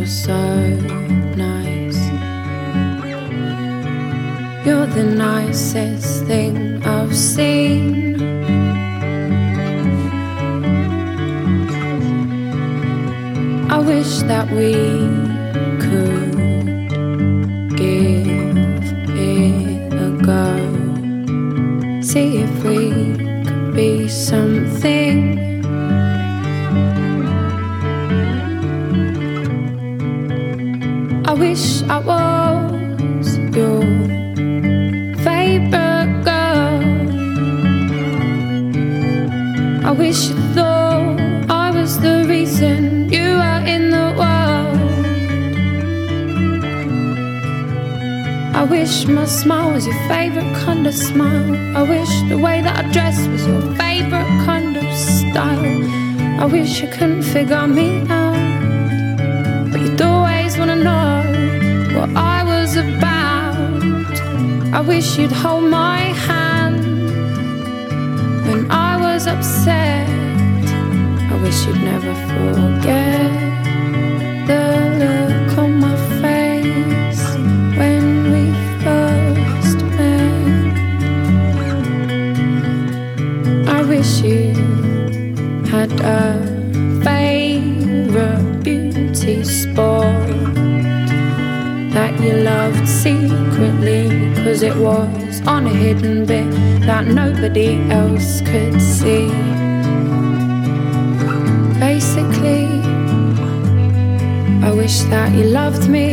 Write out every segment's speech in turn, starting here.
you're so nice. You're the nicest thing I've seen. I wish that we could give it a go. See if we could be something. I wish I was your favorite girl. I wish you thought I was the reason you were in the world. I wish my smile was your favorite kind of smile. I wish the way that I dressed was your favorite kind of style. I wish you couldn't figure me out, but you'd always wanna know what I was about. I wish you'd hold my hand when I was upset. I wish you'd never forget the look on my face when we first met. I wish you had a favorite beauty spot that you loved secretly, 'cause it was on a hidden bit that nobody else could see. Basically, I wish that you loved me.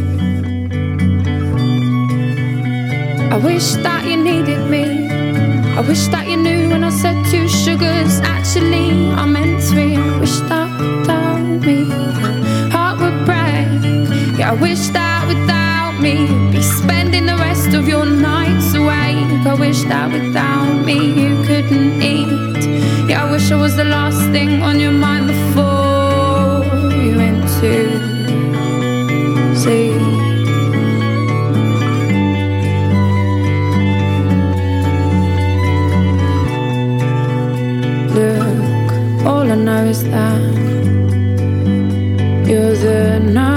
I wish that you needed me. I wish that you knew when I said 2 sugars, actually I meant 3. I wish that without me your heart would break. Yeah, I wish that without me you'd be spending the rest of your nights awake. I wish that without me you couldn't eat. Yeah, I wish I was the last thing on your mind before you went to sleep. Look, all I know is that you're the night